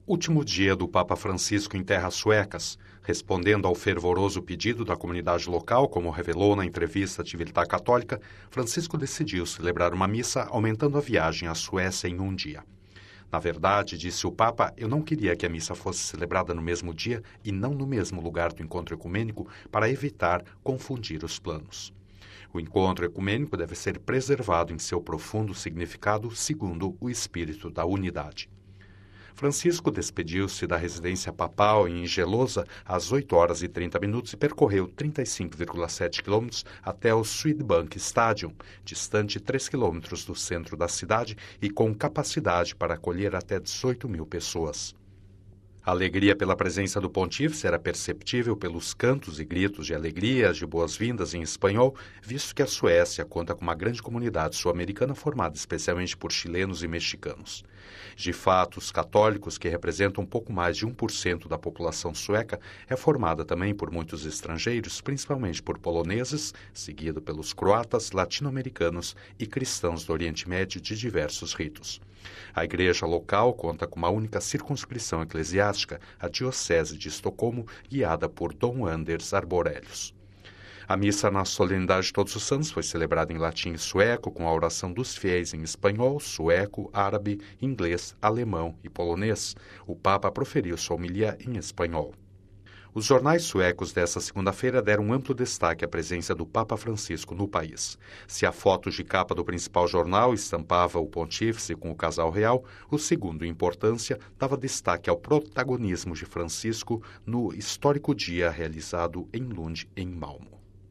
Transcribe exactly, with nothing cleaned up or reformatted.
Último dia do Papa Francisco em terras suecas. Respondendo ao fervoroso pedido da comunidade local, como revelou na entrevista à Civiltà Católica, Francisco decidiu celebrar uma missa aumentando a viagem à Suécia em um dia. Na verdade, disse o Papa, eu não queria que a missa fosse celebrada no mesmo dia e não no mesmo lugar do encontro ecumênico para evitar confundir os planos. O encontro ecumênico deve ser preservado em seu profundo significado segundo o espírito da unidade. Francisco despediu-se da residência papal em Gelosa às oito horas e trinta minutos e percorreu trinta e cinco vírgula sete quilômetros até o Swedbank Stadium, distante três quilômetros do centro da cidade e com capacidade para acolher até dezoito mil pessoas. A alegria pela presença do pontífice era perceptível pelos cantos e gritos de alegria, de boas-vindas em espanhol, visto que a Suécia conta com uma grande comunidade sul-americana formada especialmente por chilenos e mexicanos. De fato, os católicos, que representam um pouco mais de um por cento da população sueca, é formada também por muitos estrangeiros, principalmente por poloneses, seguido pelos croatas, latino-americanos e cristãos do Oriente Médio de diversos ritos. A igreja local conta com uma única circunscrição eclesiástica, a Diocese de Estocolmo, guiada por Dom Anders Arborelius. A missa na solenidade de Todos os Santos foi celebrada em latim e sueco, com a oração dos fiéis em espanhol, sueco, árabe, inglês, alemão e polonês. O Papa proferiu sua homilia em espanhol. Os jornais suecos desta segunda-feira deram amplo destaque à presença do Papa Francisco no país. Se a foto de capa do principal jornal estampava o pontífice com o casal real, o segundo em importância dava destaque ao protagonismo de Francisco no histórico dia realizado em Lund, em Malmö.